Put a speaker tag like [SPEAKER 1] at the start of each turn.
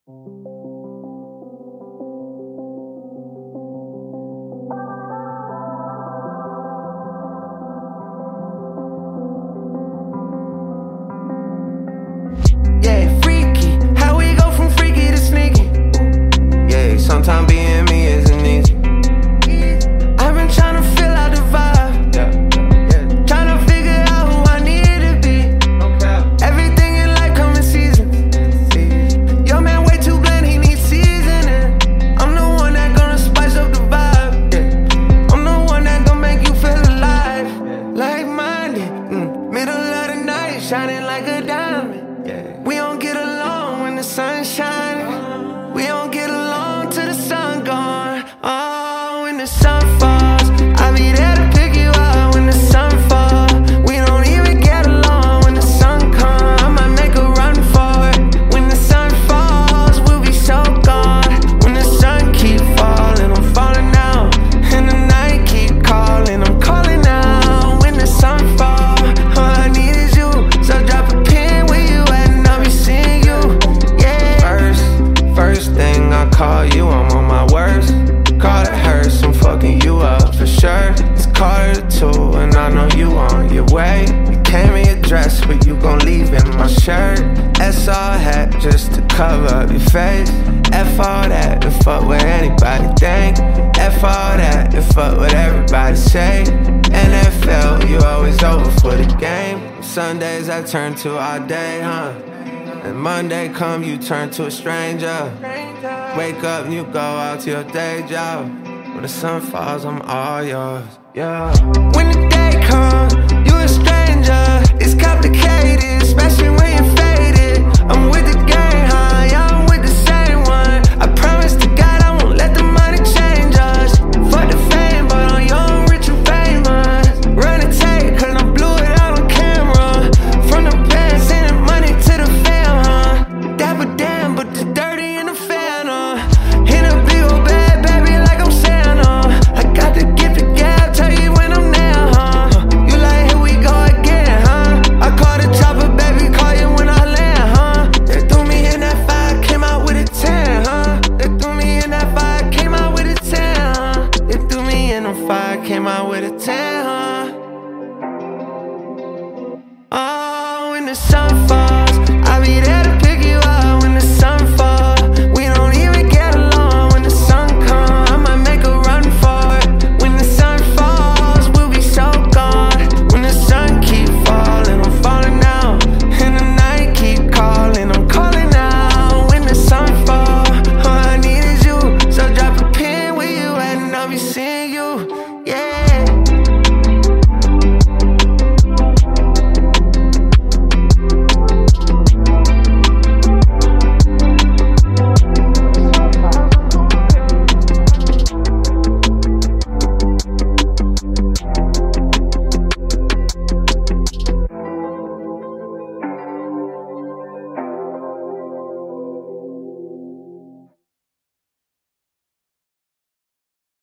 [SPEAKER 1] Yeah, freaky, how we go from freaky to sneaky. Yeah, sometimes being me isn't easy. I've been trying to fill out the vibe, trying to figure out who I need to be. Everything in life come in season. Your man way too bland, he needs seasoning. I'm the one that gonna spice up the vibe. I'm the one that gonna make you feel alive. Like minded, middle of the night, shining like a diamond. We don't get along when the sun's shining. We don't get along till the sun gone. Oh, when the sun falls, I'll be there to pick you up when the sun falls. We don't even get along when the sun comes. I might make a run for it. When the sun falls, we'll be so gone. When the sun keep falling, I'm falling out. And the night keep calling, I'm calling out. When the sun falls, all I need is you. So drop a pin where you at and I'll be seeing you. Yeah. First thing I call you, I'm on my worst. Call it hurts, I'm fucking you up for sure. It's quarter to 2 and I know you on your way. You came in your dress, but you gon' leave in my shirt. SR hat just to cover up your face. F all that and fuck what anybody think. F all that and fuck what everybody say. NFL, you always over for the game. Sundays I turn to our day, And Monday come, you turn to a stranger. Wake up and you go out to your day job. When the sun falls, I'm all yours, yeah. When the day comes, you a stranger. It's complicated, especially when you're faded. I'm with the